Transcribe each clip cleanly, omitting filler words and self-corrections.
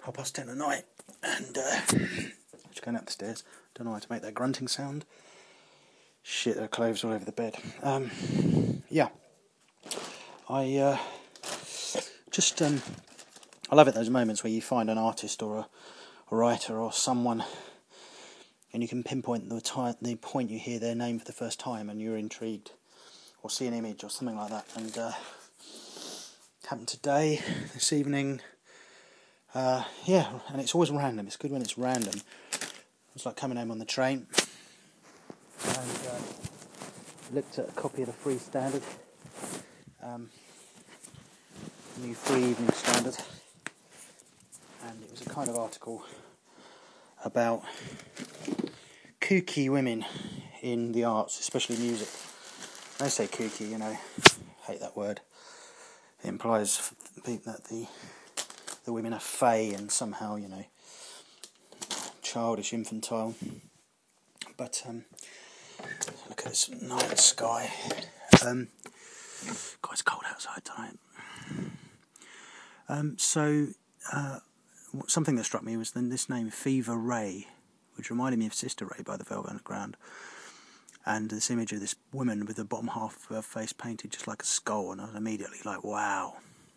10:30 at night, and just going up the stairs. Don't know how to make that grunting sound. Shit, there are clothes all over the bed. Yeah, I I love it, those moments where you find an artist or a writer or someone, and you can pinpoint the point you hear their name for the first time, and you're intrigued, or see an image or something like that. And happened today, this evening. Yeah, and it's always random. It's good when it's random. It's like coming home on the train, and looked at a copy of the Free Standard, new Free Evening Standard, and it was a kind of article about kooky women in the arts, especially music. When I say kooky, hate that word. It implies that the women are fey and somehow, childish, infantile. But look at this night sky. God, it's cold outside tonight. Something that struck me was this name, Fever Ray, which reminded me of Sister Ray by the Velvet Underground. And this image of this woman with the bottom half of her face painted just like a skull, and I was immediately like, wow.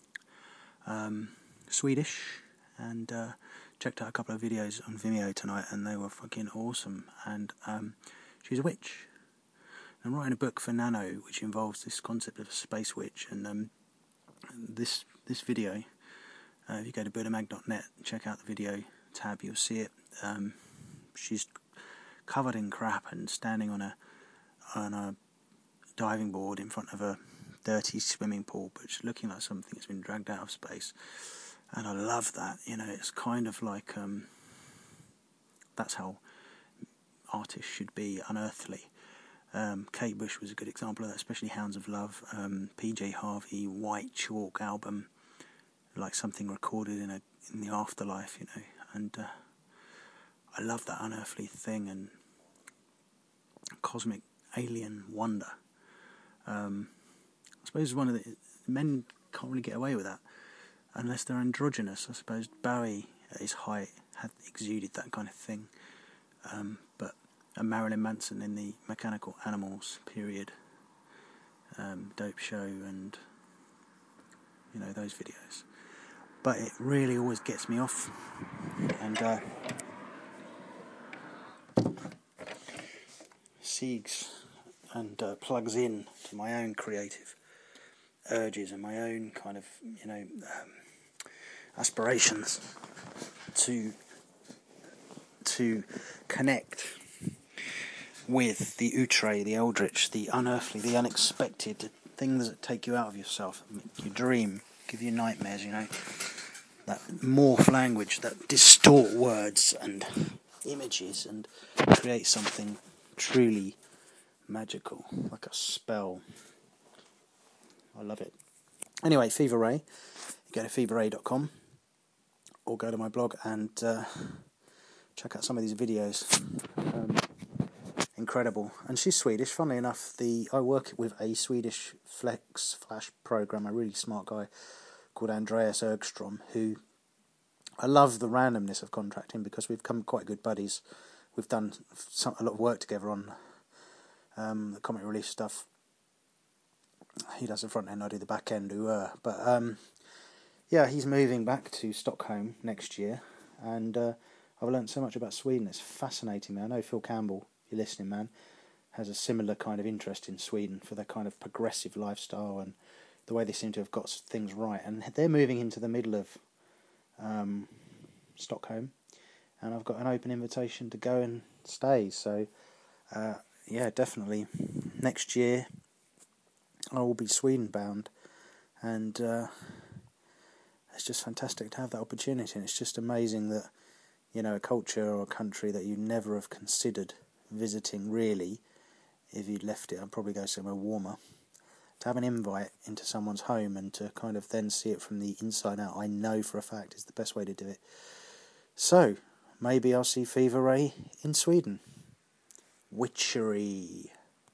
Swedish, and checked out a couple of videos on Vimeo tonight, and they were fucking awesome. And she's a witch. I'm writing a book for Nano, which involves this concept of a space witch, and this video, if you go to buddhamag.net and check out the video tab, you'll see it. She's covered in crap and standing on a diving board in front of a dirty swimming pool, but it's looking like something that's been dragged out of space. And I love that. It's kind of like that's how artists should be, unearthly. Kate Bush was a good example of that, especially Hounds of Love, PJ Harvey, White Chalk album, like something recorded in the afterlife, and I love that unearthly thing and cosmic alien wonder. I suppose one of the men can't really get away with that unless they're androgynous. I suppose Bowie at his height had exuded that kind of thing, but Marilyn Manson in the Mechanical Animals period, Dope Show, and those videos. But it really always gets me off, and siegs and plugs in to my own creative urges and my own kind of aspirations to connect with the outre, the eldritch, the unearthly, the unexpected, the things that take you out of yourself, make you dream, give you nightmares, that morph language, that distort words and images and create something truly magical, like a spell. I love it. Anyway, Fever Ray. You go to feverray.com or go to my blog and check out some of these videos. Incredible. And she's Swedish. Funnily enough, I work with a Swedish Flash programmer, a really smart guy called Andreas Ergstrom, who I love the randomness of contracting because we've become quite good buddies. We've done a lot of work together on the comic relief stuff. He does the front end, I do the back end. But yeah, he's moving back to Stockholm next year, and I've learned so much about Sweden. It's fascinating, man. I know Phil Campbell, if you're listening, man, has a similar kind of interest in Sweden for their kind of progressive lifestyle and the way they seem to have got things right. And they're moving into the middle of Stockholm, and I've got an open invitation to go and stay. So yeah, definitely next year I will be Sweden bound, and it's just fantastic to have that opportunity. And it's just amazing that a culture or a country that you never have considered visiting really, if you'd left it, I'd probably go somewhere warmer. To have an invite into someone's home and to kind of then see it from the inside out, I know for a fact is the best way to do it. So maybe I'll see Fever Ray in Sweden. Witchery.